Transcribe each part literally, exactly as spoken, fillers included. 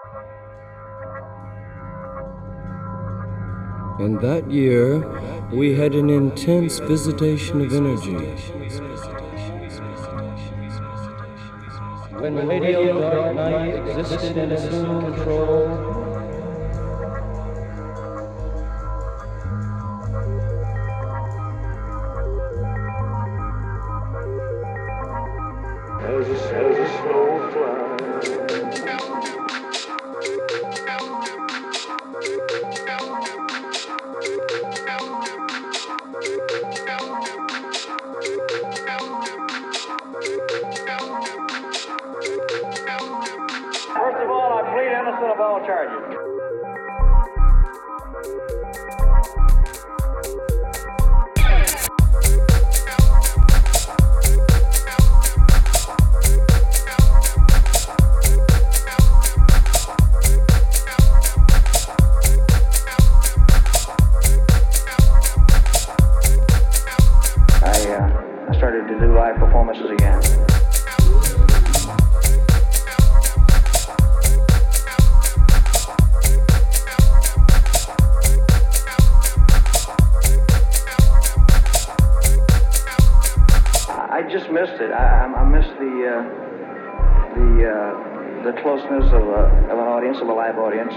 And that year, we had an intense visitation of energy. When Radio Dark Knight existed in assumed control, as a, as a snow fly. First of all, I plead innocent of all charges. I, uh, I started to do live performances again. I just missed it. I, I missed the uh, the uh, the closeness of, a, of an audience, of a live audience.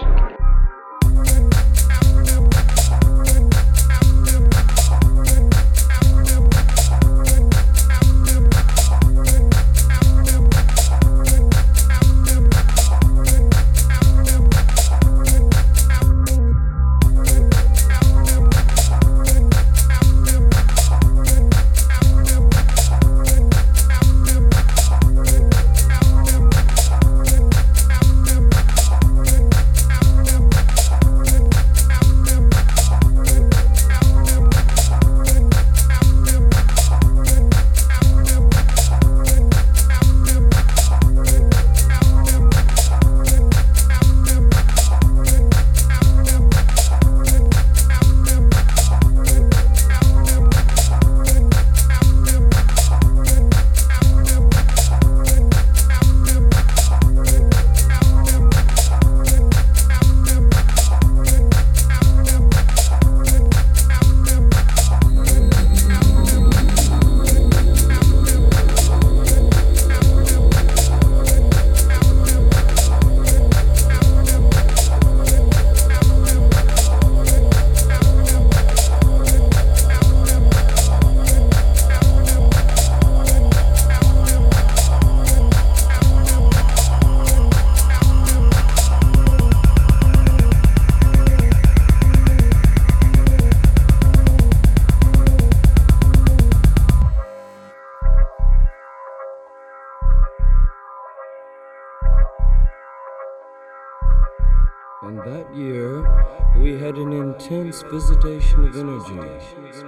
And that year, we had an intense visitation of energy.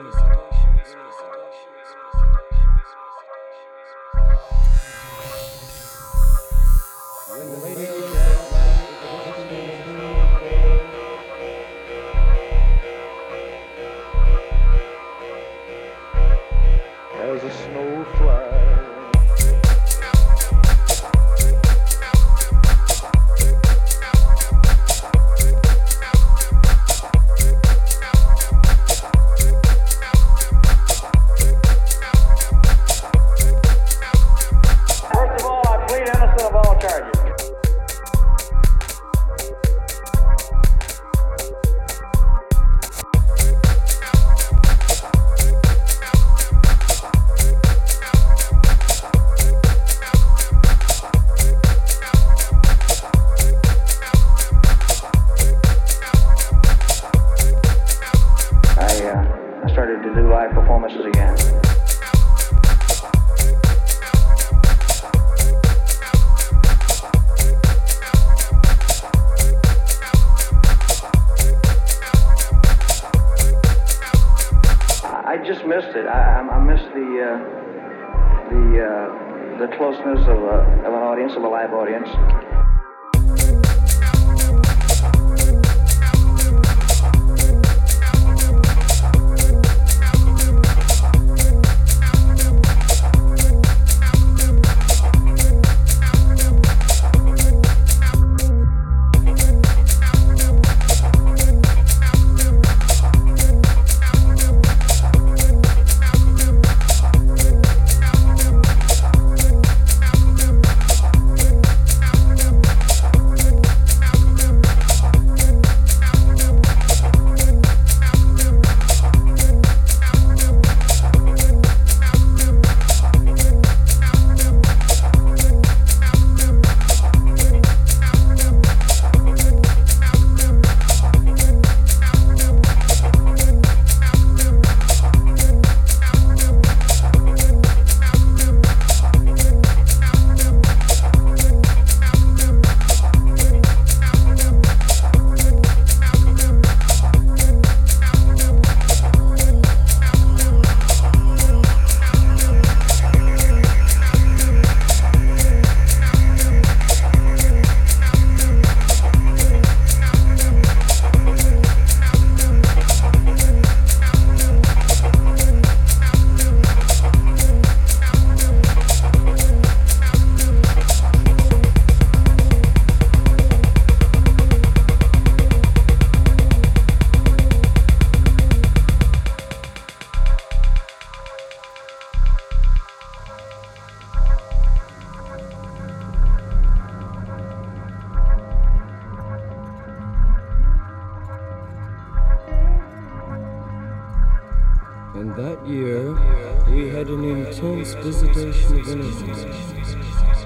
As a snow fly. To do live performances again. I just missed it. I, I missed the uh, the uh, the closeness of, a, of an audience, of a live audience. intense visitation of energy.